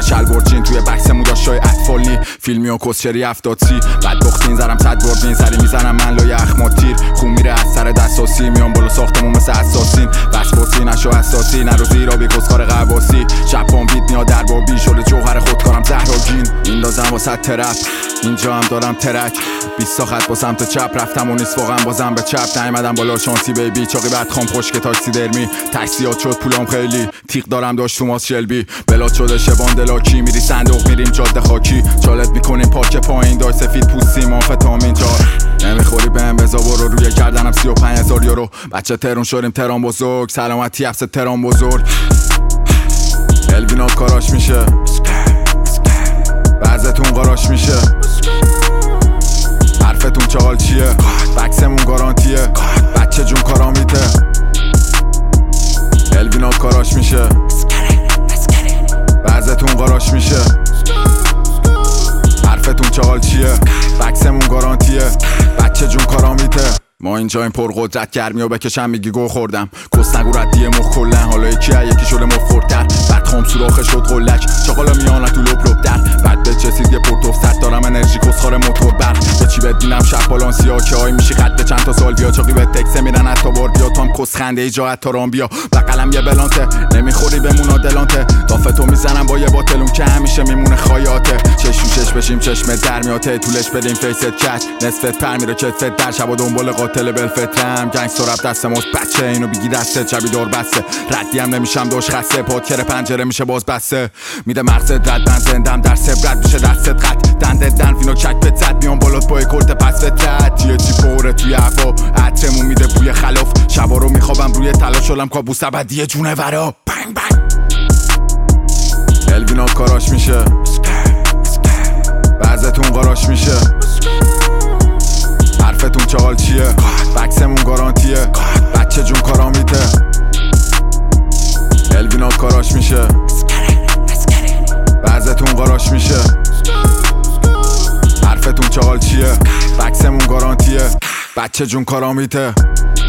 شلوار جین توی بکسمون داشتای اطفالی فیلمی و کسچری افتادسی بعد دختین زرم 100 بار بین سری میزنم من لای اخما تیر خون میره از سر دستاسی میام بالا ساختمون مثل اساسین وسواسی نشو اساسی نرو زیرا بی کسکار قواسی شبان بیت میاد در بابی شده جوهر خودکارم زهراگین این دازم واسه ترپ اینجا هم دارم ترک 20 تا خط با سمت چپ رفتم و نیست واقعا بازم به چپ نیومدم بالا شانسی بیبی چاقی بعد خام خوشک تاکسی درمی تاکسیات شد پولام خیلی تیغ دارم داشت توماس شلبی بلاد شده شبان دلاکی میری صندوق میریم جاده خاکی چالت میکنیم پاک پایین دای سفید پوستی آمفتامین چار نمیخوری بهم بزا برو روی گردنم 35,000 یورو بچه ترون شدیم تران بزرگ سلامتی حفظ تران بزرگ الوینا کاراش میشه بعضتون قاراش میشه حرفتون چاقال چیه بکسمون گارانتیه بچه جون کارا میته الوینا کاراش میشه بعضتون قاراش میشه حرفتون چاقال چیه بکسمون گارانتیه بچه جون کارا میته ما اینجا این پرقدرت گرمی و بکشم میگی گو خوردم کس نگو ردیه مخ کلن حالا یکی شده مخوردتر بعد خام سوراخه شد قلک چاقالا میانه تو لپ در بعد به چسید یه پورتوفت دارم انرژی کسخار موتور بر به چی بدینم شب بالانسیا که های میشی قد چند تا سال بیا چاقی به تکسه میرن حتی بار بیا تو هم کس خنده ای جا حتی رام بیا بقلم یه بلانته نمیخوری بمون آدلانته دافتو میزنم با یه باتلون که همیشه میمونه خایاته چش بشیم چشم در میاته طولش بدیم فیست کچ نصفت پر میره کتفت در شب و دنبال قاتل بلفترم گنگستر رپ دست ماست بچه اینو بگی دسته چبی دار بسته ردی هم نمیشم دوش خسته پادکر پنجره میشه باز بسته میده مرزت رد من زندم در سبرت میشه دستت قد دنده دنفینو چک بزد میام بالات با کرد پس فترت یه چی پوره توی هوا عطرمون میده بوی خلاف شبا رو میخوابم روی تلا شلم کابوس ابدی جونه ورا بنگ بنگ الوینا کاراش میشه بعضتون قاراش میشه حرفتون چاقال چیه بکسمون گارانتیه بچه جون کارا میته الوینا کاراش میشه بعضتون قاراش میشه حرفتون چاقال چیه بکسمون گارانتیه بچه جون کارا میته